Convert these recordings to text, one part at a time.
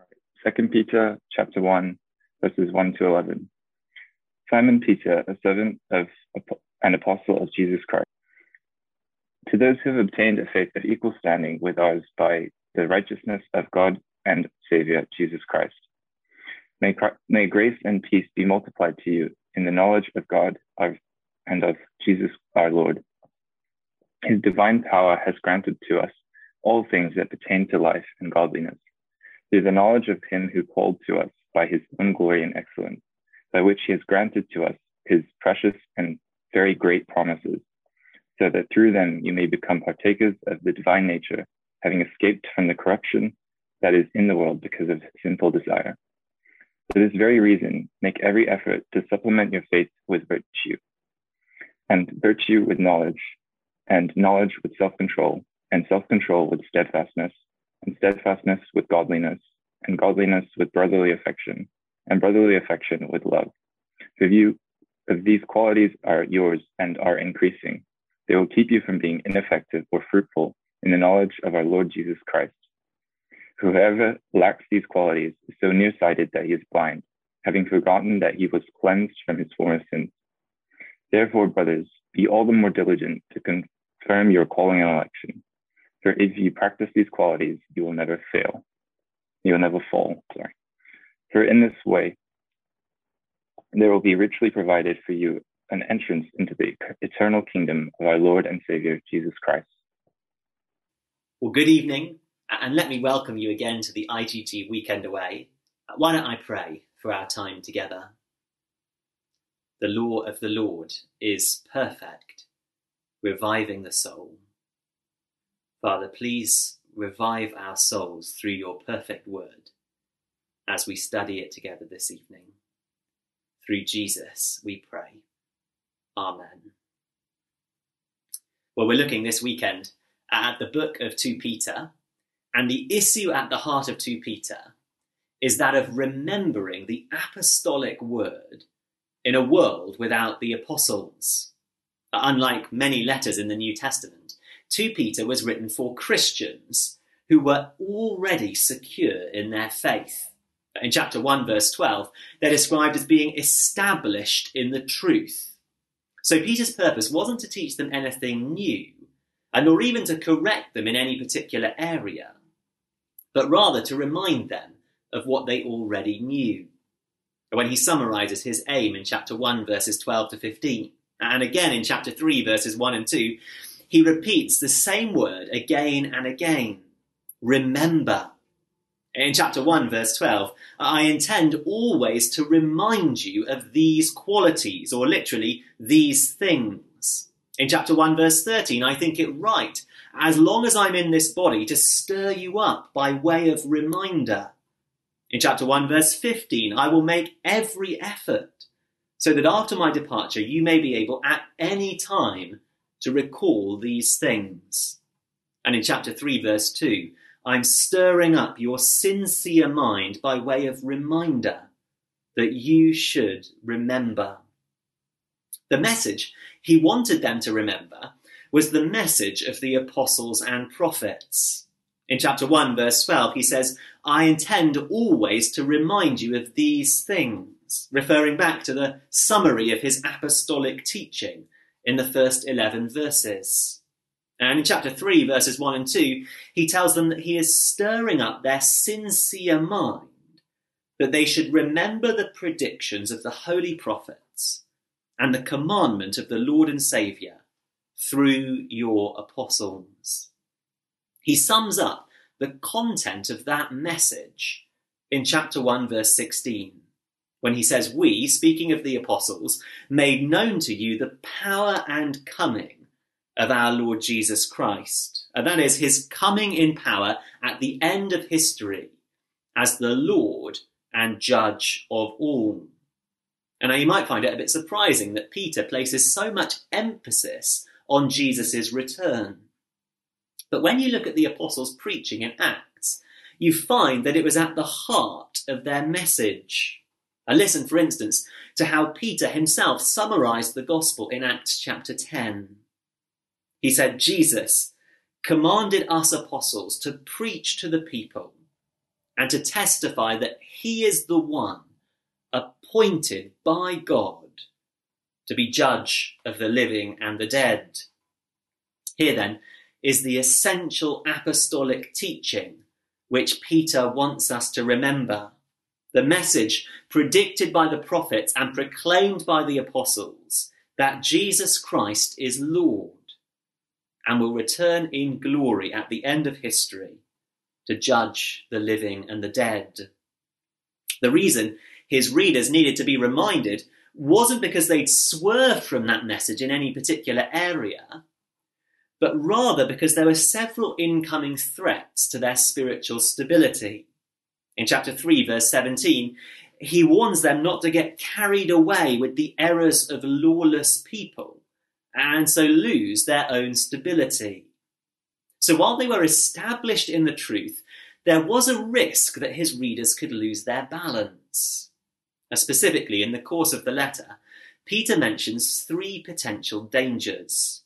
2 Peter chapter 1, verses 1 to 11. Simon Peter, a servant of an apostle of Jesus Christ, to those who have obtained a faith of equal standing with ours by the righteousness of God and Savior, Jesus Christ. May grace and peace be multiplied to you in the knowledge of God and of Jesus our Lord. His divine power has granted to us all things that pertain to life and godliness, through the knowledge of him who called to us by his own glory and excellence, by which he has granted to us his precious and very great promises, so that through them you may become partakers of the divine nature, having escaped from the corruption that is in the world because of sinful desire. For this very reason, make every effort to supplement your faith with virtue, and virtue with knowledge, and knowledge with self-control, and self-control with steadfastness, and steadfastness with godliness, and godliness with brotherly affection, and brotherly affection with love. If these qualities are yours and are increasing, they will keep you from being ineffective or fruitful in the knowledge of our Lord Jesus Christ. Whoever lacks these qualities is so nearsighted that he is blind, having forgotten that he was cleansed from his former sins. Therefore, brothers, be all the more diligent to confirm your calling and election. For if you practice these qualities, you will never fail. You will never fall. For in this way, there will be richly provided for you an entrance into the eternal kingdom of our Lord and Savior, Jesus Christ. Well, good evening, and let me welcome you again to the IGG Weekend Away. Why don't I pray for our time together? The law of the Lord is perfect, reviving the soul. Father, please revive our souls through your perfect word as we study it together this evening. Through Jesus, we pray. Amen. Well, we're looking this weekend at the book of 2 Peter, and the issue at the heart of 2 Peter is that of remembering the apostolic word in a world without the apostles. Unlike many letters in the New Testament, 2 Peter was written for Christians who were already secure in their faith. In chapter 1, verse 12, they're described as being established in the truth. So Peter's purpose wasn't to teach them anything new, and nor even to correct them in any particular area, but rather to remind them of what they already knew. When he summarizes his aim in chapter 1, verses 12 to 15, and again in chapter 3, verses 1 and 2, he repeats the same word again and again. Remember. In chapter 1, verse 12, I intend always to remind you of these qualities, or literally, these things. In chapter 1, verse 13, I think it right, as long as I'm in this body, to stir you up by way of reminder. In chapter 1, verse 15, I will make every effort so that after my departure, you may be able at any time to recall these things. And in chapter 3, verse 2, I'm stirring up your sincere mind by way of reminder that you should remember. The message he wanted them to remember was the message of the apostles and prophets. In chapter 1, verse 12, he says, I intend always to remind you of these things, referring back to the summary of his apostolic teaching in the first 11 verses. And in chapter 3, verses 1 and 2, he tells them that he is stirring up their sincere mind, that they should remember the predictions of the holy prophets and the commandment of the Lord and Saviour through your apostles. He sums up the content of that message in chapter 1, verse 16, when he says, we, speaking of the apostles, made known to you the power and coming of our Lord Jesus Christ. And that is his coming in power at the end of history as the Lord and Judge of all. And now you might find it a bit surprising that Peter places so much emphasis on Jesus' return. But when you look at the apostles' preaching in Acts, you find that it was at the heart of their message. And listen, for instance, to how Peter himself summarized the gospel in Acts chapter 10. He said, Jesus commanded us apostles to preach to the people and to testify that he is the one appointed by God to be judge of the living and the dead. Here then is the essential apostolic teaching which Peter wants us to remember. The message predicted by the prophets and proclaimed by the apostles that Jesus Christ is Lord and will return in glory at the end of history to judge the living and the dead. The reason his readers needed to be reminded wasn't because they'd swerved from that message in any particular area, but rather because there were several incoming threats to their spiritual stability. In chapter 3, verse 17, he warns them not to get carried away with the errors of lawless people and so lose their own stability. So while they were established in the truth, there was a risk that his readers could lose their balance. Specifically, in the course of the letter, Peter mentions three potential dangers.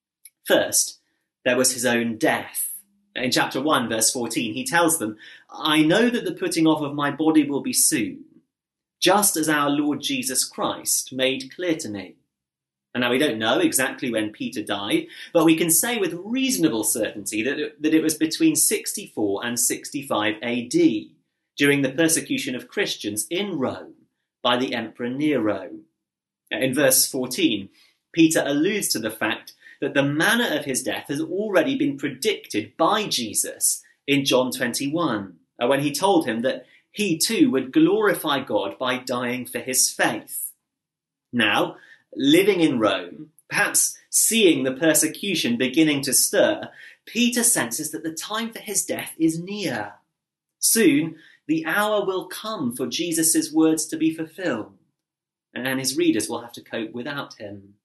First, there was his own death. In chapter 1, verse 14, he tells them, "I know that the putting off of my body will be soon, just as our Lord Jesus Christ made clear to me." And now we don't know exactly when Peter died, but we can say with reasonable certainty that it was between 64 and 65 AD, during the persecution of Christians in Rome by the Emperor Nero. In verse 14, Peter alludes to the fact that the manner of his death has already been predicted by Jesus in John 21, when he told him that he too would glorify God by dying for his faith. Now, living in Rome, perhaps seeing the persecution beginning to stir, Peter senses that the time for his death is near. Soon, the hour will come for Jesus' words to be fulfilled, and his readers will have to cope without him.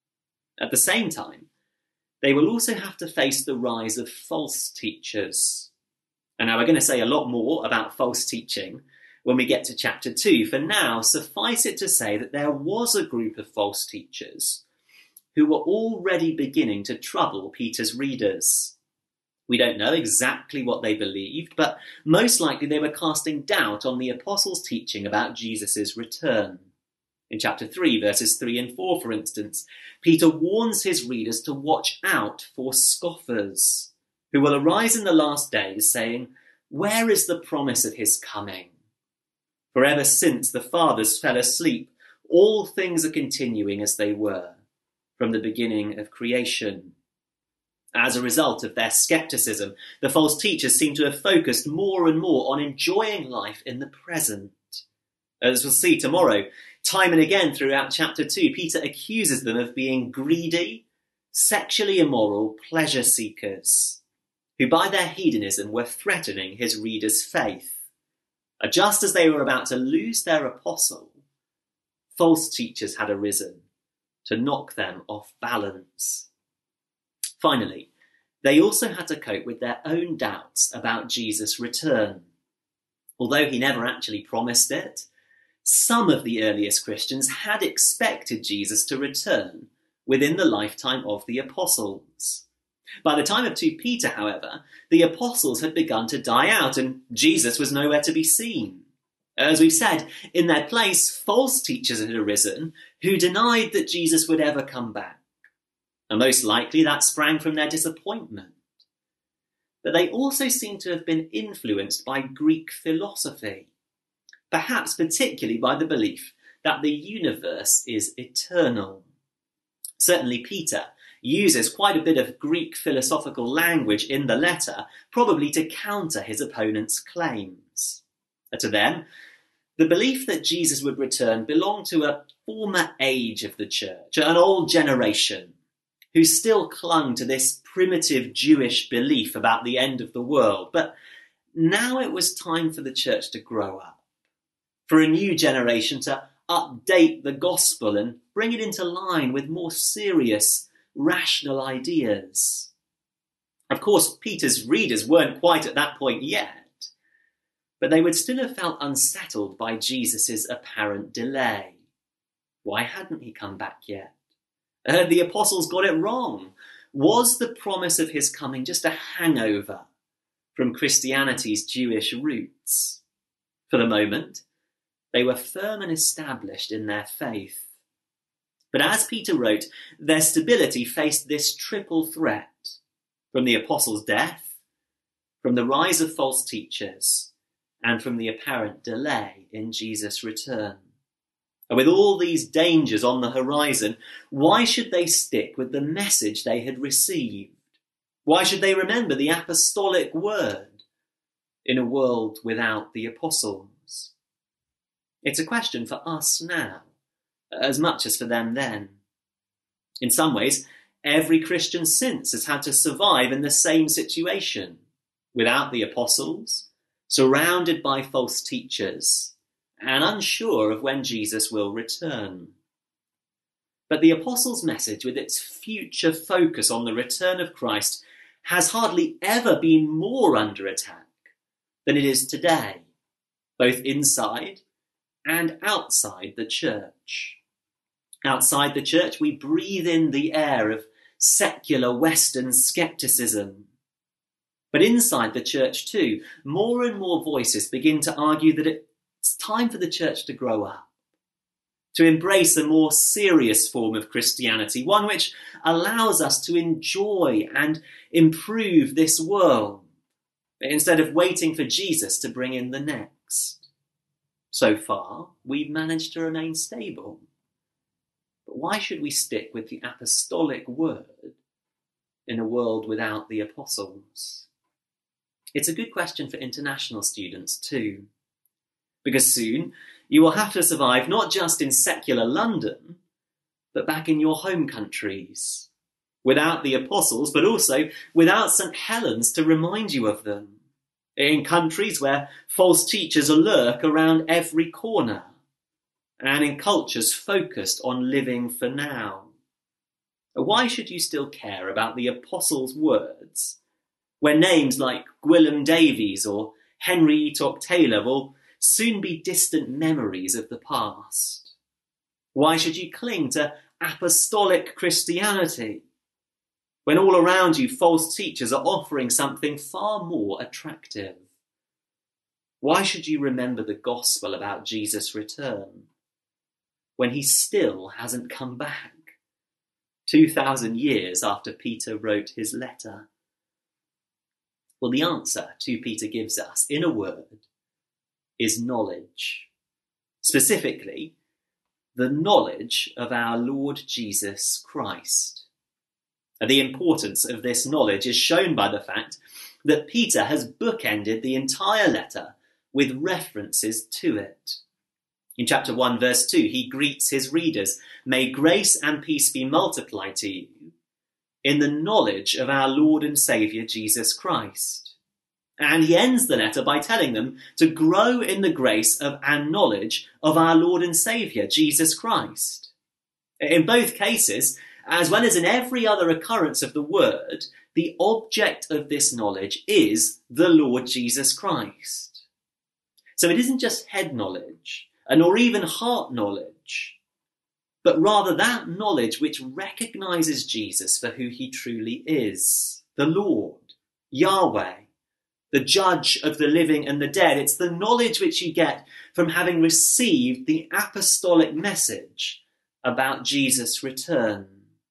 At the same time, they will also have to face the rise of false teachers. And now we're going to say a lot more about false teaching when we get to chapter 2. For now, suffice it to say that there was a group of false teachers who were already beginning to trouble Peter's readers. We don't know exactly what they believed, but most likely they were casting doubt on the apostles' teaching about Jesus' return. In chapter 3, verses 3 and 4, for instance, Peter warns his readers to watch out for scoffers who will arise in the last days saying, "Where is the promise of his coming? For ever since the fathers fell asleep, all things are continuing as they were from the beginning of creation." As a result of their skepticism, the false teachers seem to have focused more and more on enjoying life in the present. As we'll see tomorrow, time and again throughout chapter 2, Peter accuses them of being greedy, sexually immoral pleasure seekers, who by their hedonism were threatening his readers' faith. Just as they were about to lose their apostle, false teachers had arisen to knock them off balance. Finally, they also had to cope with their own doubts about Jesus' return. Although he never actually promised it, some of the earliest Christians had expected Jesus to return within the lifetime of the apostles. By the time of 2 Peter, however, the apostles had begun to die out and Jesus was nowhere to be seen. As we've said, in their place, false teachers had arisen who denied that Jesus would ever come back. And most likely that sprang from their disappointment. But they also seem to have been influenced by Greek philosophy, perhaps particularly by the belief that the universe is eternal. Certainly Peter uses quite a bit of Greek philosophical language in the letter, probably to counter his opponent's claims. To them, the belief that Jesus would return belonged to a former age of the church, an old generation, who still clung to this primitive Jewish belief about the end of the world. But now it was time for the church to grow up, for a new generation to update the gospel and bring it into line with more serious, rational ideas. Of course, Peter's readers weren't quite at that point yet, but they would still have felt unsettled by Jesus' apparent delay. Why hadn't he come back yet? The apostles got it wrong. Was the promise of his coming just a hangover from Christianity's Jewish roots. For the moment, they were firm and established in their faith. But as Peter wrote, their stability faced this triple threat from the apostles' death, from the rise of false teachers, and from the apparent delay in Jesus' return. And with all these dangers on the horizon, why should they stick with the message they had received? Why should they remember the apostolic word in a world without the apostles? It's a question for us now, as much as for them then. In some ways, every Christian since has had to survive in the same situation, without the apostles, surrounded by false teachers, and unsure of when Jesus will return. But the apostles' message, with its future focus on the return of Christ, has hardly ever been more under attack than it is today, both inside and outside the church. Outside the church, we breathe in the air of secular Western skepticism. But inside the church too, more and more voices begin to argue that it's time for the church to grow up, to embrace a more serious form of Christianity, one which allows us to enjoy and improve this world, instead of waiting for Jesus to bring in the next. So far, we've managed to remain stable. But why should we stick with the apostolic word in a world without the apostles? It's a good question for international students too, because soon you will have to survive not just in secular London, but back in your home countries, without the apostles, but also without St. Helens to remind you of them, in countries where false teachers lurk around every corner, and in cultures focused on living for now. Why should you still care about the apostles' words when names like Gwilym Davies or Henry Etoch Taylor will soon be distant memories of the past? Why should you cling to apostolic Christianity when all around you false teachers are offering something far more attractive? Why should you remember the gospel about Jesus' return when he still hasn't come back, 2,000 years after Peter wrote his letter? Well, the answer 2 Peter gives us, in a word, is knowledge. Specifically, the knowledge of our Lord Jesus Christ. And the importance of this knowledge is shown by the fact that Peter has bookended the entire letter with references to it. In chapter 1, verse 2, he greets his readers, "May grace and peace be multiplied to you in the knowledge of our Lord and Saviour Jesus Christ." And he ends the letter by telling them to grow in the grace of and knowledge of our Lord and Saviour Jesus Christ. In both cases, as well as in every other occurrence of the word, the object of this knowledge is the Lord Jesus Christ. So it isn't just head knowledge, nor even heart knowledge, but rather that knowledge which recognizes Jesus for who he truly is, the Lord, Yahweh, the judge of the living and the dead. It's the knowledge which you get from having received the apostolic message about Jesus' return.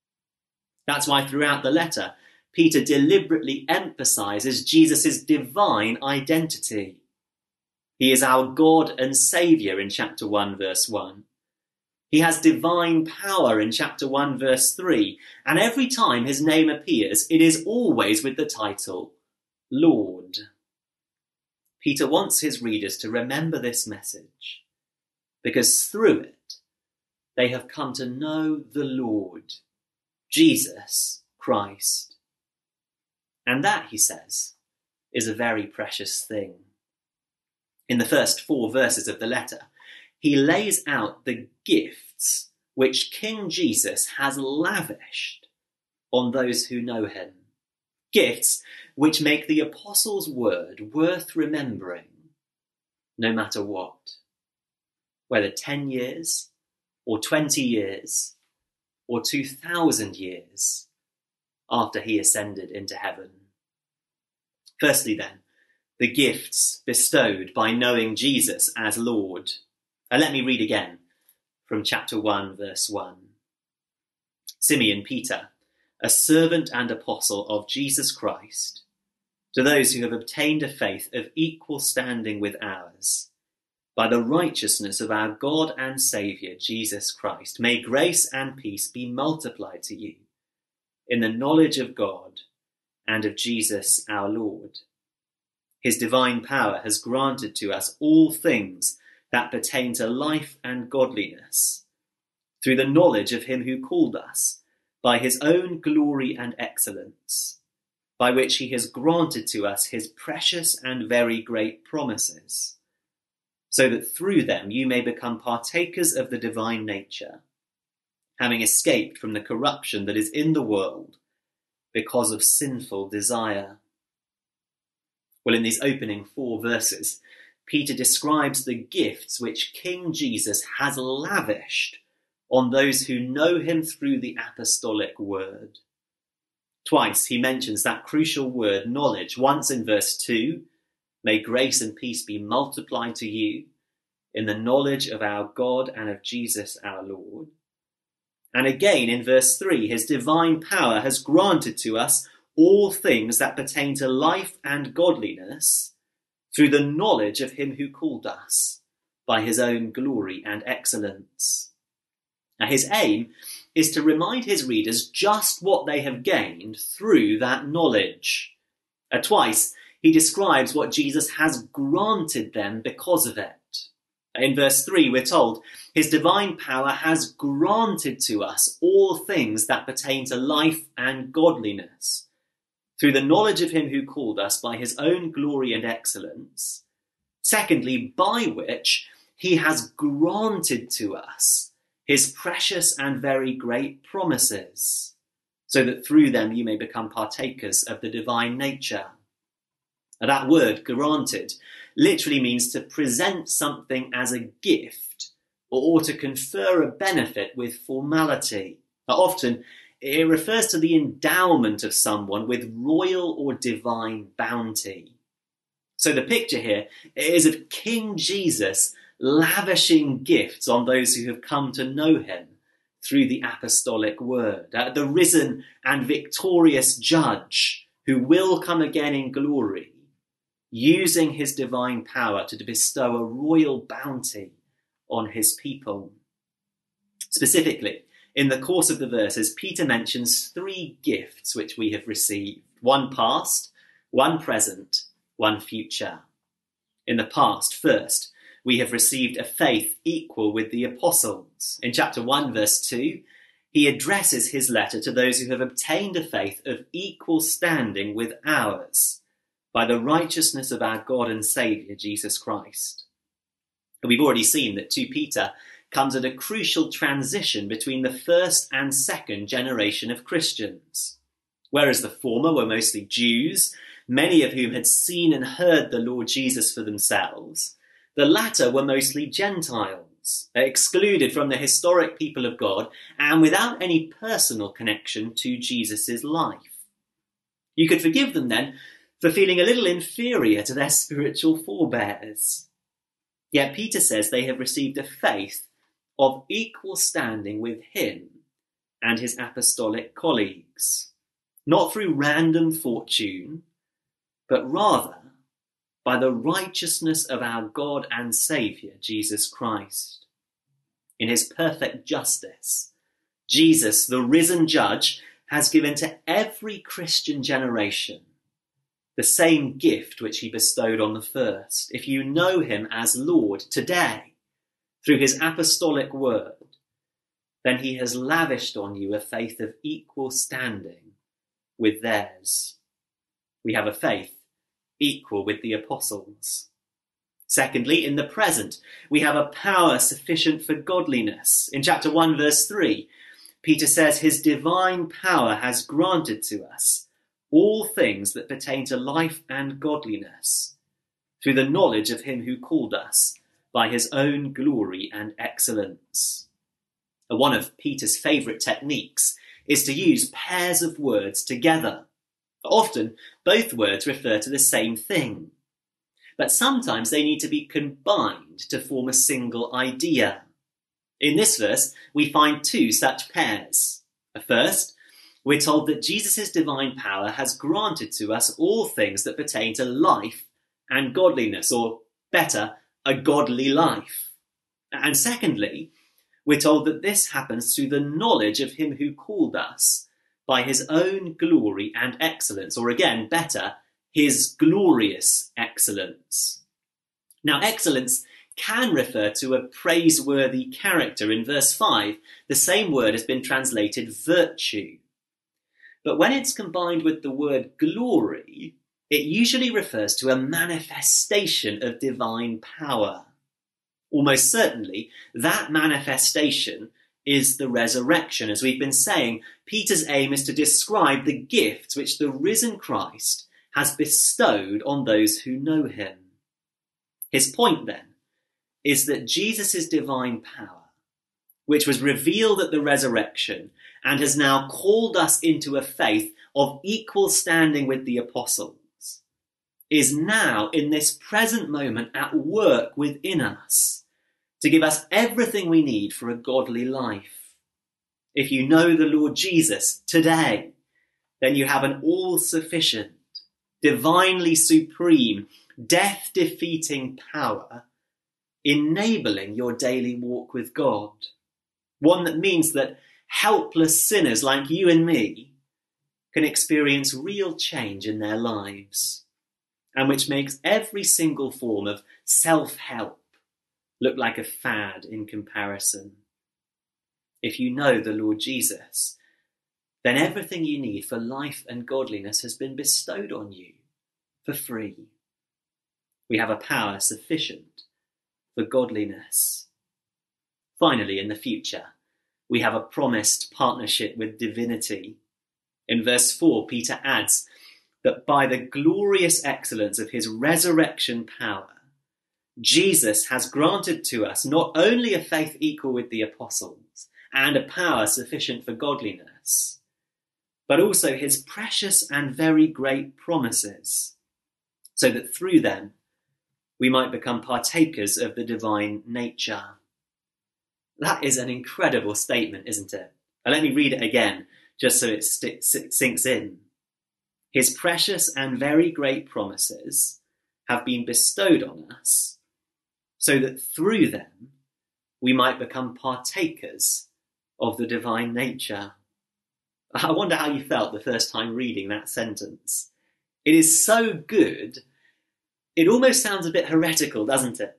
That's why throughout the letter, Peter deliberately emphasizes Jesus' divine identity. He is our God and Saviour in chapter 1, verse 1. He has divine power in chapter 1, verse 3. And every time his name appears, it is always with the title, Lord. Peter wants his readers to remember this message, because through it, they have come to know the Lord, Jesus Christ. And that, he says, is a very precious thing. In the first 4 verses of the letter, he lays out the gifts which King Jesus has lavished on those who know him. Gifts which make the apostles' word worth remembering, no matter what. Whether 10 years, or 20 years, or 2,000 years after he ascended into heaven. Firstly then, the gifts bestowed by knowing Jesus as Lord. And let me read again from chapter 1, verse 1. Simeon Peter, a servant and apostle of Jesus Christ, to those who have obtained a faith of equal standing with ours, by the righteousness of our God and Saviour, Jesus Christ, may grace and peace be multiplied to you in the knowledge of God and of Jesus our Lord. His divine power has granted to us all things that pertain to life and godliness, through the knowledge of him who called us, by his own glory and excellence, by which he has granted to us his precious and very great promises, so that through them you may become partakers of the divine nature, having escaped from the corruption that is in the world because of sinful desire. Well, in these opening 4 verses, Peter describes the gifts which King Jesus has lavished on those who know him through the apostolic word. Twice he mentions that crucial word, knowledge. Once in verse 2, may grace and peace be multiplied to you in the knowledge of our God and of Jesus our Lord. And again in verse 3, his divine power has granted to us all things that pertain to life and godliness through the knowledge of him who called us by his own glory and excellence. Now, his aim is to remind his readers just what they have gained through that knowledge. Twice, he describes what Jesus has granted them because of it. In verse 3, we're told, his divine power has granted to us all things that pertain to life and godliness, through the knowledge of him who called us by his own glory and excellence. Secondly, by which he has granted to us his precious and very great promises, so that through them you may become partakers of the divine nature. Now, that word, granted, literally means to present something as a gift or to confer a benefit with formality. Now, often, it refers to the endowment of someone with royal or divine bounty. So the picture here is of King Jesus lavishing gifts on those who have come to know him through the apostolic word. The risen and victorious judge who will come again in glory, using his divine power to bestow a royal bounty on his people. Specifically, in the course of the verses, Peter mentions 3 gifts which we have received. 1 past, 1 present, 1 future. In the past, first, we have received a faith equal with the apostles. In chapter 1, verse 2, he addresses his letter to those who have obtained a faith of equal standing with ours by the righteousness of our God and Saviour, Jesus Christ. And we've already seen that 2 Peter comes at a crucial transition between the first and second generation of Christians. Whereas the former were mostly Jews, many of whom had seen and heard the Lord Jesus for themselves, the latter were mostly Gentiles, excluded from the historic people of God and without any personal connection to Jesus' life. You could forgive them then for feeling a little inferior to their spiritual forebears. Yet Peter says they have received a faith of equal standing with him and his apostolic colleagues, not through random fortune, but rather by the righteousness of our God and Saviour, Jesus Christ. In his perfect justice, Jesus, the risen judge, has given to every Christian generation the same gift which he bestowed on the first. If you know him as Lord today, through his apostolic word, then he has lavished on you a faith of equal standing with theirs. We have a faith equal with the apostles. Secondly, in the present, we have a power sufficient for godliness. In chapter 1, verse 3, Peter says his divine power has granted to us all things that pertain to life and godliness through the knowledge of him who called us by his own glory and excellence. One of Peter's favourite techniques is to use pairs of words together. Often, both words refer to the same thing. but sometimes they need to be combined to form a single idea. In this verse, we find two such pairs. First, we're told that Jesus' divine power has granted to us all things that pertain to life and godliness, or better, a godly life. And secondly, we're told that this happens through the knowledge of him who called us by his own glory and excellence, or again, better, his glorious excellence. Now, excellence can refer to a praiseworthy character. In verse 5, the same word has been translated virtue. But when it's combined with the word glory, it usually refers to a manifestation of divine power. Almost certainly, that manifestation is the resurrection. As we've been saying, Peter's aim is to describe the gifts which the risen Christ has bestowed on those who know him. His point, then, is that Jesus' divine power, which was revealed at the resurrection and has now called us into a faith of equal standing with the apostles, is now in this present moment at work within us to give us everything we need for a godly life. If you know the Lord Jesus today, then you have an all-sufficient, divinely supreme, death-defeating power enabling your daily walk with God. One that means that helpless sinners like you and me can experience real change in their lives, and which makes every single form of self-help look like a fad in comparison. If you know the Lord Jesus, then everything you need for life and godliness has been bestowed on you for free. We have a power sufficient for godliness. Finally, in the future, we have a promised partnership with divinity. In verse 4, Peter adds that by the glorious excellence of his resurrection power, Jesus has granted to us not only a faith equal with the apostles and a power sufficient for godliness, but also his precious and very great promises, so that through them we might become partakers of the divine nature. That is an incredible statement, isn't it? And let me read it again, just so it sinks in. His precious and very great promises have been bestowed on us, so that through them we might become partakers of the divine nature. I wonder how you felt the first time reading that sentence. It is so good, it almost sounds a bit heretical, doesn't it?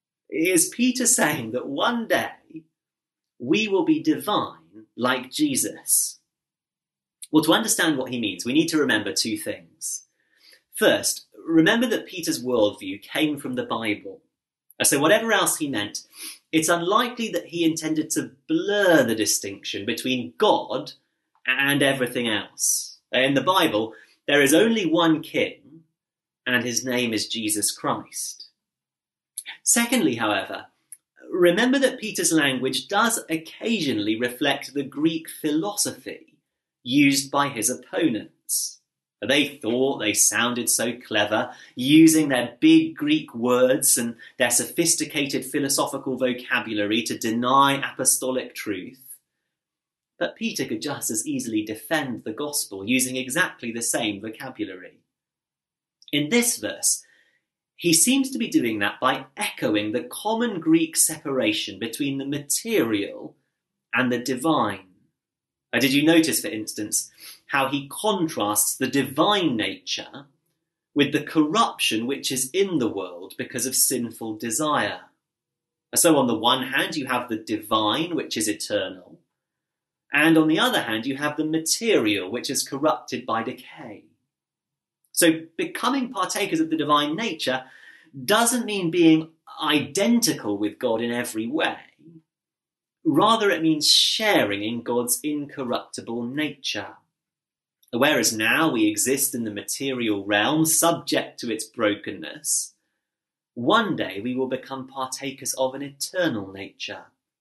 Is Peter saying that one day we will be divine like Jesus? Well, to understand what he means, we need to remember two things. First, remember that Peter's worldview came from the Bible. So whatever else he meant, it's unlikely that he intended to blur the distinction between God and everything else. In the Bible, there is only one king, and his name is Jesus Christ. Secondly, however, remember that Peter's language does occasionally reflect the Greek philosophy used by his opponents. They thought they sounded so clever, using their big Greek words and their sophisticated philosophical vocabulary to deny apostolic truth. But Peter could just as easily defend the gospel using exactly the same vocabulary. In this verse, he seems to be doing that by echoing the common Greek separation between the material and the divine. Did you notice, for instance, how he contrasts the divine nature with the corruption which is in the world because of sinful desire? So on the one hand, you have the divine, which is eternal, and on the other hand, you have the material, which is corrupted by decay. So becoming partakers of the divine nature doesn't mean being identical with God in every way. Rather, it means sharing in God's incorruptible nature. Whereas now we exist in the material realm, subject to its brokenness, one day we will become partakers of an eternal nature,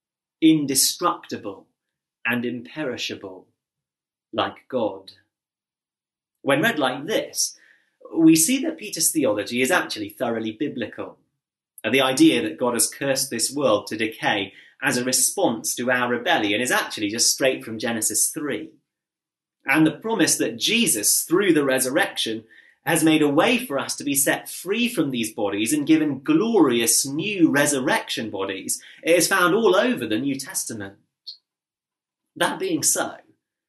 indestructible and imperishable, like God. When read like this, we see that Peter's theology is actually thoroughly biblical. The idea that God has cursed this world to decay as a response to our rebellion is actually just straight from Genesis 3. And the promise that Jesus, through the resurrection, has made a way for us to be set free from these bodies and given glorious new resurrection bodies is found all over the New Testament. That being so,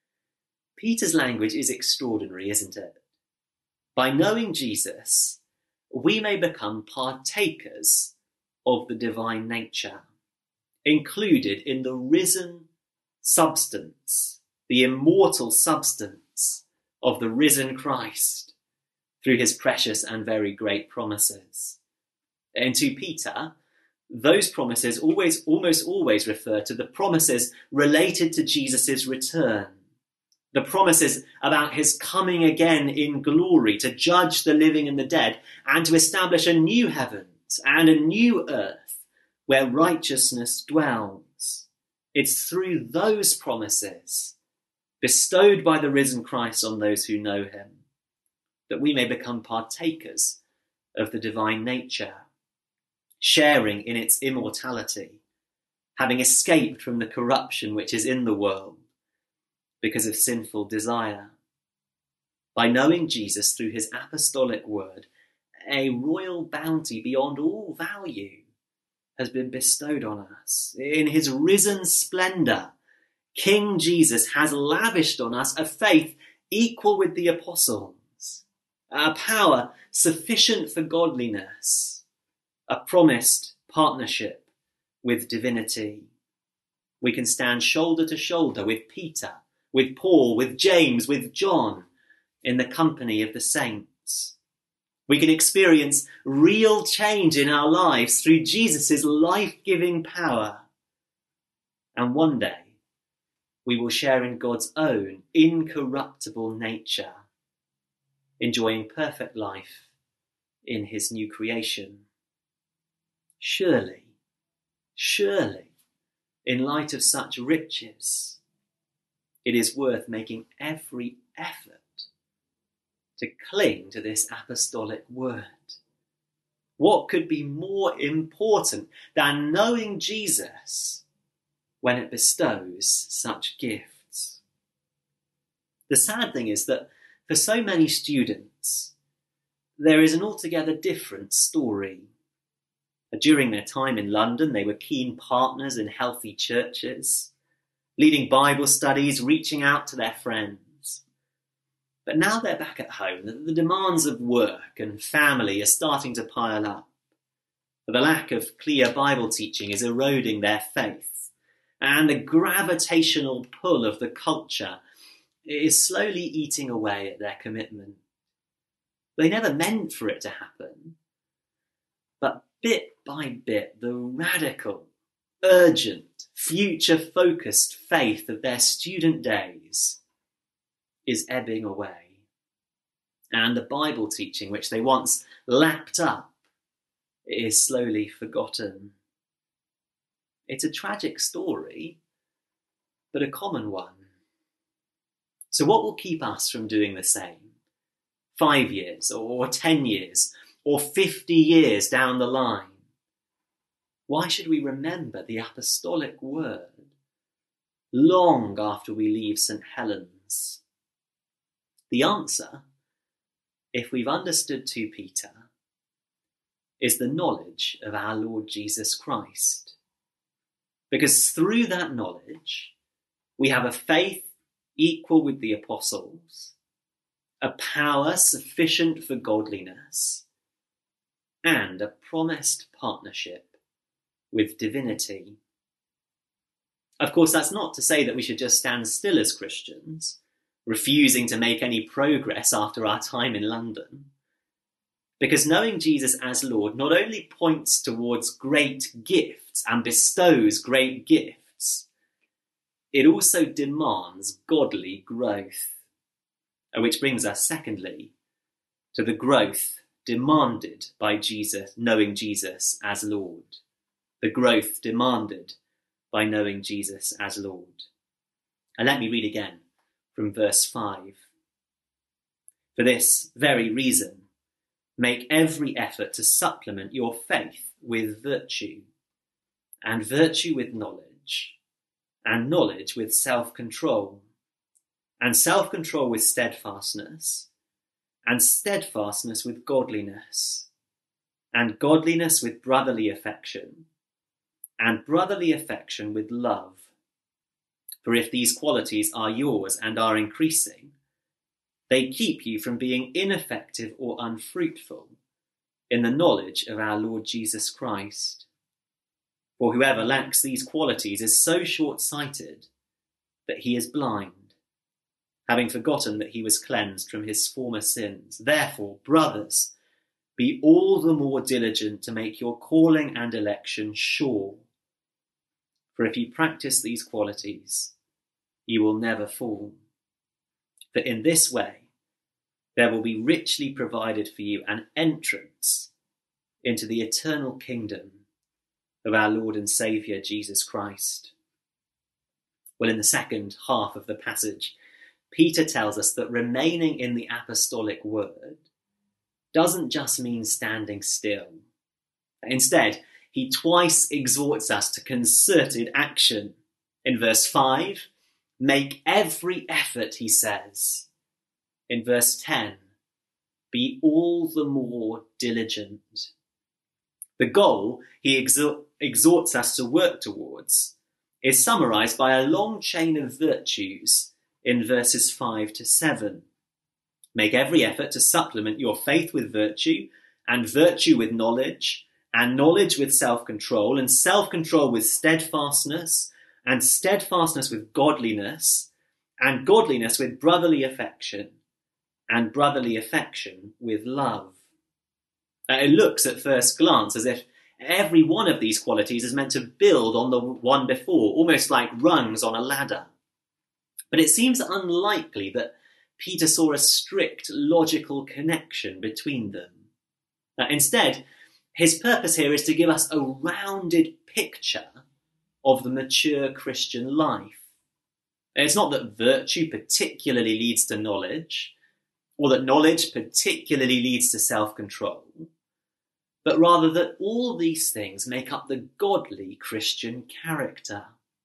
Peter's language is extraordinary, isn't it? By knowing Jesus, we may become partakers of the divine nature, included in the risen substance, the immortal substance of the risen Christ through his precious and very great promises. In 2 Peter, those promises almost always refer to the promises related to Jesus' return, the promises about his coming again in glory to judge the living and the dead and to establish a new heavens and a new earth where righteousness dwells. It's through those promises bestowed by the risen Christ on those who know him that we may become partakers of the divine nature, sharing in its immortality, having escaped from the corruption which is in the world because of sinful desire. By knowing Jesus through his apostolic word, a royal bounty beyond all value has been bestowed on us. In his risen splendour, King Jesus has lavished on us a faith equal with the apostles, a power sufficient for godliness, a promised partnership with divinity. We can stand shoulder to shoulder with Peter, with Paul, with James, with John, in the company of the saints. We can experience real change in our lives through Jesus' life-giving power. And one day, we will share in God's own incorruptible nature, enjoying perfect life in his new creation. Surely, in light of such riches, it is worth making every effort to cling to this apostolic word. What could be more important than knowing Jesus when it bestows such gifts? The sad thing is that for so many students, there is an altogether different story. During their time in London, they were keen partners in healthy churches, leading Bible studies, reaching out to their friends. But now they're back at home. The demands of work and family are starting to pile up. The lack of clear Bible teaching is eroding their faith, and the gravitational pull of the culture is slowly eating away at their commitment. They never meant for it to happen, but bit by bit, the radical, urgent, future-focused faith of their student days is ebbing away. And the Bible teaching, which they once lapped up, is slowly forgotten. It's a tragic story, but a common one. So what will keep us from doing the same? 5 years, or 10 years, or 50 years down the line? Why should we remember the apostolic word long after we leave St. Helens? The answer, if we've understood 2 Peter, is the knowledge of our Lord Jesus Christ. Because through that knowledge, we have a faith equal with the apostles, a power sufficient for godliness, and a promised partnership with divinity. Of course, that's not to say that we should just stand still as Christians, refusing to make any progress after our time in London. Because knowing Jesus as Lord not only points towards great gifts and bestows great gifts, it also demands godly growth. Which brings us, secondly, to the growth demanded by Jesus, knowing Jesus as Lord. The growth demanded by knowing Jesus as Lord. And let me read again from verse 5. For this very reason, make every effort to supplement your faith with virtue, and virtue with knowledge, and knowledge with self-control, and self-control with steadfastness, and steadfastness with godliness, and godliness with brotherly affection, and brotherly affection with love. For if these qualities are yours and are increasing, they keep you from being ineffective or unfruitful in the knowledge of our Lord Jesus Christ. For whoever lacks these qualities is so short-sighted that he is blind, having forgotten that he was cleansed from his former sins. Therefore, brothers, be all the more diligent to make your calling and election sure. For if you practice these qualities, you will never fall. For in this way, there will be richly provided for you an entrance into the eternal kingdom of our Lord and Saviour, Jesus Christ. Well, in the second half of the passage, Peter tells us that remaining in the apostolic word doesn't just mean standing still. Instead, he twice exhorts us to concerted action. In verse 5, make every effort, he says. In verse 10, be all the more diligent. The goal he exhorts us to work towards is summarized by a long chain of virtues in verses 5 to 7. Make every effort to supplement your faith with virtue, and virtue with knowledge, and knowledge with self-control, and self-control with steadfastness, and steadfastness with godliness, and godliness with brotherly affection, and brotherly affection with love. It looks at first glance as if every one of these qualities is meant to build on the one before, almost like rungs on a ladder. But it seems unlikely that Peter saw a strict logical connection between them. Instead, his purpose here is to give us a rounded picture of the mature Christian life. It's not that virtue particularly leads to knowledge, or that knowledge particularly leads to self-control, but rather that all these things make up the godly Christian character.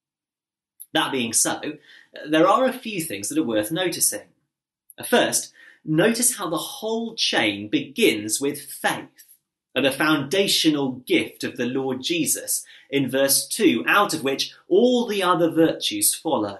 That being so, there are a few things that are worth noticing. First, notice how the whole chain begins with faith, the foundational gift of the Lord Jesus in verse 2, out of which all the other virtues follow.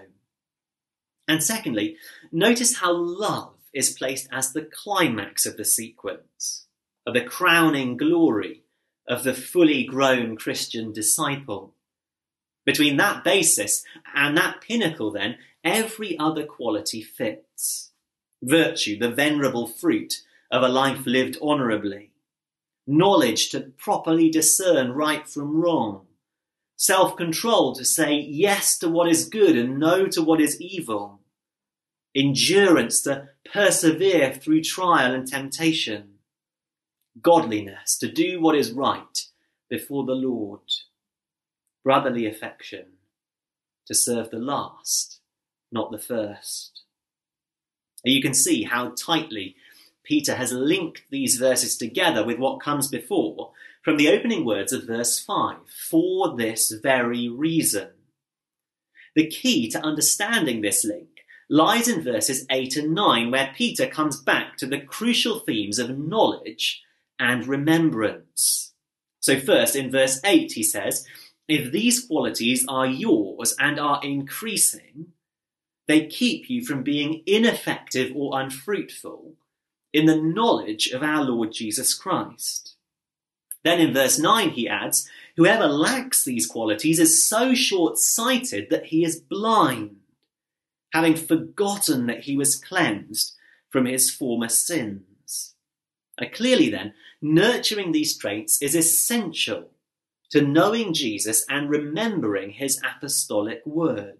And secondly, notice how love is placed as the climax of the sequence, of the crowning glory of the fully grown Christian disciple. Between that basis and that pinnacle, then, every other quality fits. Virtue, the venerable fruit of a life lived honourably. Knowledge, to properly discern right from wrong. Self-control, to say yes to what is good and no to what is evil. Endurance, to persevere through trial and temptation. Godliness, to do what is right before the Lord. Brotherly affection, to serve the last, not the first. You can see how tightly Peter has linked these verses together with what comes before from the opening words of verse 5, for this very reason. The key to understanding this link lies in verses 8 and 9, where Peter comes back to the crucial themes of knowledge and remembrance. So first, in verse 8, he says, if these qualities are yours and are increasing, they keep you from being ineffective or unfruitful in the knowledge of our Lord Jesus Christ. Then in verse 9 he adds, whoever lacks these qualities is so short-sighted that he is blind, having forgotten that he was cleansed from his former sins. Clearly then, nurturing these traits is essential to knowing Jesus and remembering his apostolic word.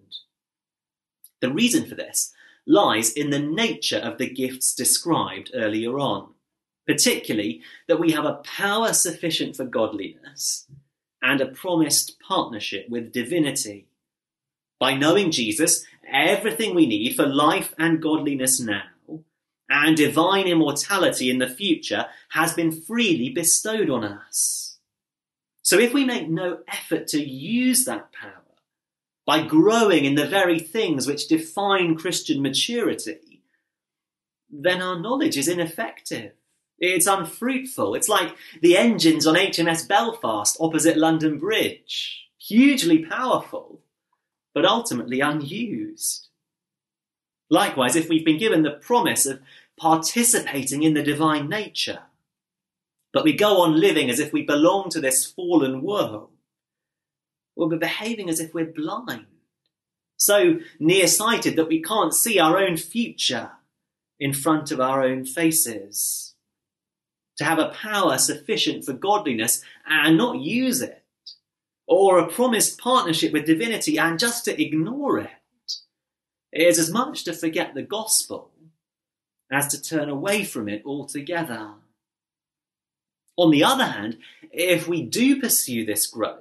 The reason for this lies in the nature of the gifts described earlier on, particularly that we have a power sufficient for godliness and a promised partnership with divinity. By knowing Jesus, everything we need for life and godliness now and divine immortality in the future has been freely bestowed on us. So if we make no effort to use that power by growing in the very things which define Christian maturity, then our knowledge is ineffective. It's unfruitful. It's like the engines on HMS Belfast opposite London Bridge. Hugely powerful, but ultimately unused. Likewise, if we've been given the promise of participating in the divine nature, but we go on living as if we belong to this fallen world, we'll be behaving as if we're blind, so nearsighted that we can't see our own future in front of our own faces. To have a power sufficient for godliness and not use it, or a promised partnership with divinity and just to ignore it, is as much to forget the gospel as to turn away from it altogether. On the other hand, if we do pursue this growth,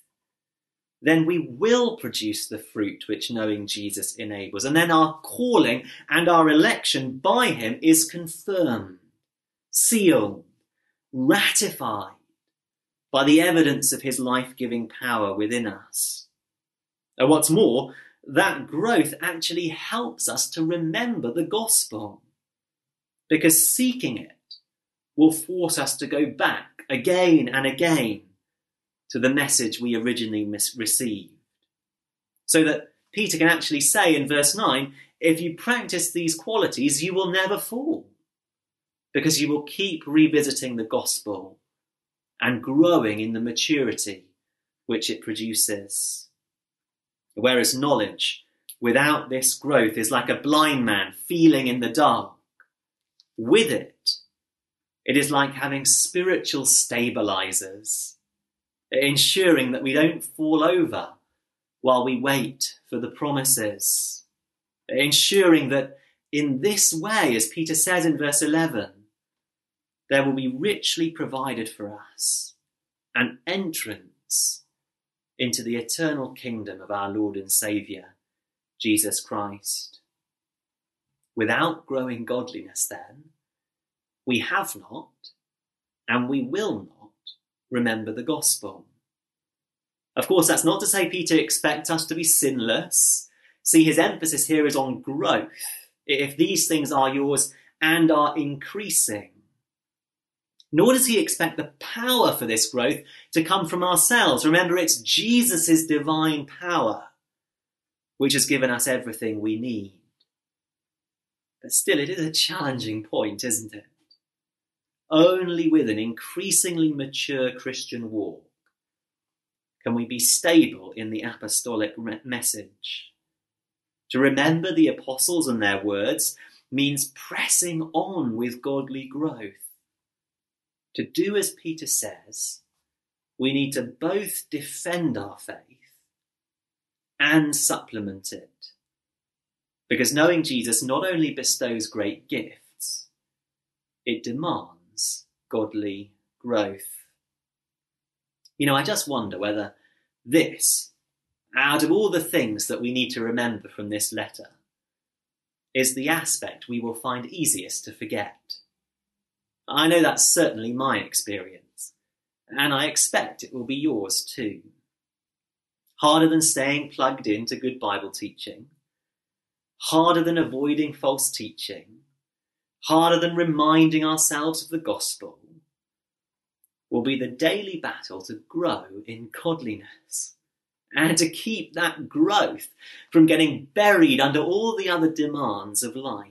then we will produce the fruit which knowing Jesus enables, and then our calling and our election by him is confirmed, sealed, ratified by the evidence of his life-giving power within us. And what's more, that growth actually helps us to remember the gospel, because seeking it will force us to go back again and again to the message we originally received. So that Peter can actually say in verse 9, if you practice these qualities, you will never fall, because you will keep revisiting the gospel and growing in the maturity which it produces. Whereas knowledge without this growth is like a blind man feeling in the dark. With it, it is like having spiritual stabilizers, ensuring that we don't fall over while we wait for the promises, ensuring that in this way, as Peter says in verse 11, there will be richly provided for us an entrance into the eternal kingdom of our Lord and Saviour, Jesus Christ. Without growing godliness, then, we have not, and we will not, remember the gospel. Of course, that's not to say Peter expects us to be sinless. See, his emphasis here is on growth. If these things are yours and are increasing. Nor does he expect the power for this growth to come from ourselves. Remember, it's Jesus' divine power which has given us everything we need. But still, it is a challenging point, isn't it? Only with an increasingly mature Christian walk can we be stable in the apostolic message. To remember the apostles and their words means pressing on with godly growth. To do as Peter says, we need to both defend our faith and supplement it. Because knowing Jesus not only bestows great gifts, it demands godly growth. You know, I just wonder whether this, out of all the things that we need to remember from this letter, is the aspect we will find easiest to forget. I know that's certainly my experience, and I expect it will be yours too. Harder than staying plugged into good Bible teaching, harder than avoiding false teaching, harder than reminding ourselves of the gospel, will be the daily battle to grow in godliness and to keep that growth from getting buried under all the other demands of life.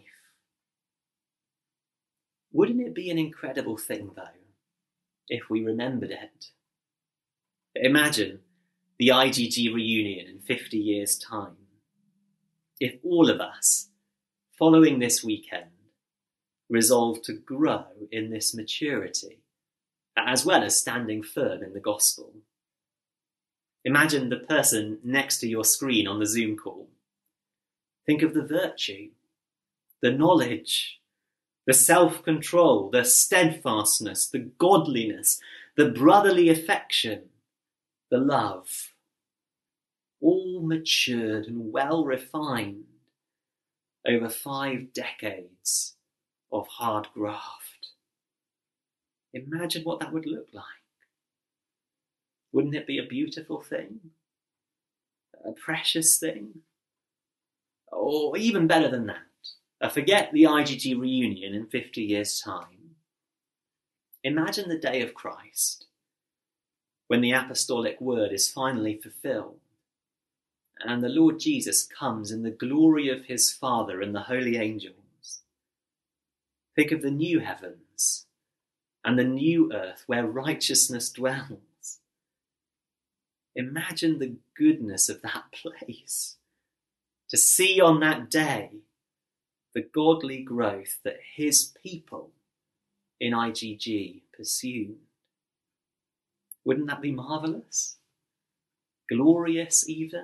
Wouldn't it be an incredible thing, though, if we remembered it? Imagine the IGG reunion in 50 years' time. If all of us, following this weekend, resolved to grow in this maturity, as well as standing firm in the gospel. Imagine the person next to your screen on the Zoom call. Think of the virtue, the knowledge, the self-control, the steadfastness, the godliness, the brotherly affection, the love, all matured and well refined over 5 decades of hard graft. Imagine what that would look like. Wouldn't it be a beautiful thing? A precious thing? Or even better than that, forget the IGG reunion in 50 years' time. Imagine the day of Christ, when the apostolic word is finally fulfilled, and the Lord Jesus comes in the glory of his Father and the holy angels. Think of the new heavens and the new earth where righteousness dwells. Imagine the goodness of that place. To see on that day the godly growth that his people in IGG pursued. Wouldn't that be marvellous? Glorious even?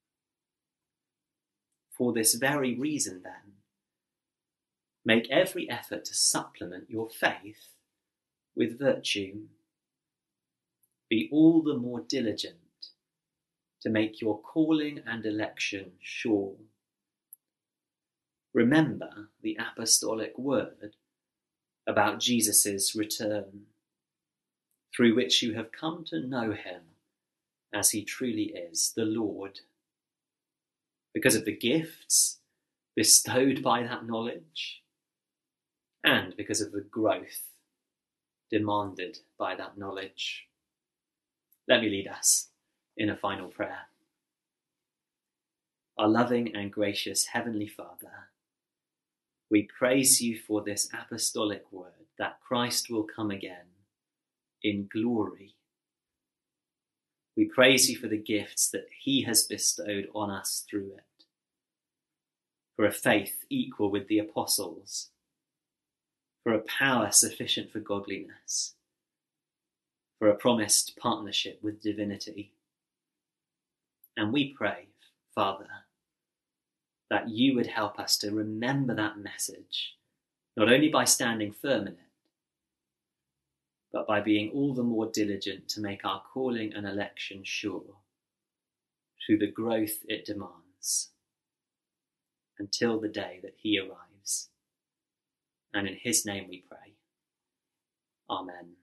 For this very reason, then, make every effort to supplement your faith with virtue. Be all the more diligent to make your calling and election sure. Remember the apostolic word about Jesus' return, through which you have come to know him as he truly is, the Lord. Because of the gifts bestowed by that knowledge, and because of the growth demanded by that knowledge. Let me lead us in a final prayer. Our loving and gracious Heavenly Father, we praise you for this apostolic word that Christ will come again in glory. We praise you for the gifts that he has bestowed on us through it, for a faith equal with the apostles, for a power sufficient for godliness, for a promised partnership with divinity. And we pray, Father, that you would help us to remember that message, not only by standing firm in it, but by being all the more diligent to make our calling and election sure through the growth it demands, until the day that he arrives. And in his name we pray. Amen.